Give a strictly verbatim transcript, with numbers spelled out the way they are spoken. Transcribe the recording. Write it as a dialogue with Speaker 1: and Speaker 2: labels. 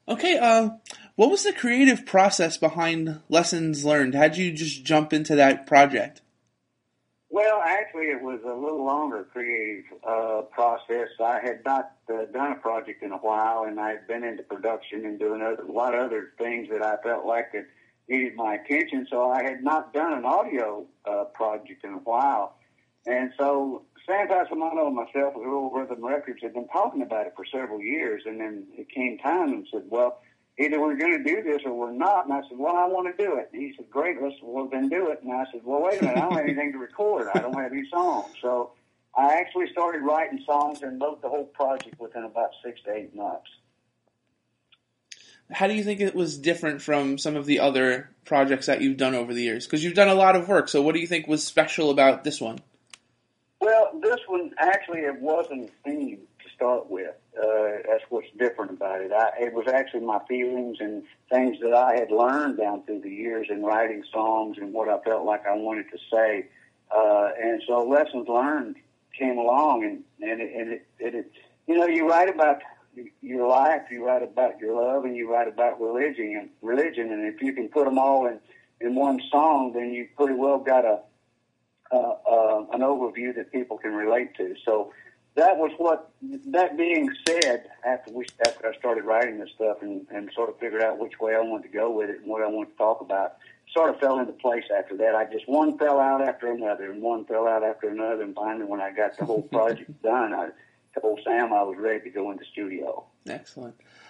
Speaker 1: Okay, uh, what was the creative process behind Lessons Learned? How'd you just jump into that project?
Speaker 2: Well, actually, it was a little longer creative uh, process. I had not uh, done a project in a while, and I had been into production and doing other, a lot of other things that I felt like that needed my attention. So I had not done an audio uh, project in a while. And so Sam Passamano and myself with Rural Rhythm Records had been talking about it for several years, and then it came time and said, well, either we're going to do this or we're not. And I said, well, I want to do it. And he said, great, let's well, then do it. And I said, well, wait a minute, I don't have anything to record. I don't have any songs. So I actually started writing songs and wrote the whole project within about six to eight months.
Speaker 1: How do you think it was different from some of the other projects that you've done over the years? Because you've done a lot of work, so what do you think was special about this one?
Speaker 2: Well, this one, actually, it wasn't a theme to start with. Uh, that's what's different about it. I, it was actually my feelings and things that I had learned down through the years in writing songs and what I felt like I wanted to say. Uh, and so Lessons Learned came along, and, and, it, and it, it, it, you know, you write about your life, you write about your love, and you write about religion. And religion, and if you can put them all in, in one song, then you pretty well got a Uh, uh, an overview that people can relate to. So that was what, that being said, after we after I started writing this stuff and, and sort of figured out which way I wanted to go with it and what I wanted to talk about, sort of fell into place after that. I just, one fell out after another and one fell out after another, and finally when I got the whole project done, I told Sam I was ready to go in the studio.
Speaker 1: Excellent.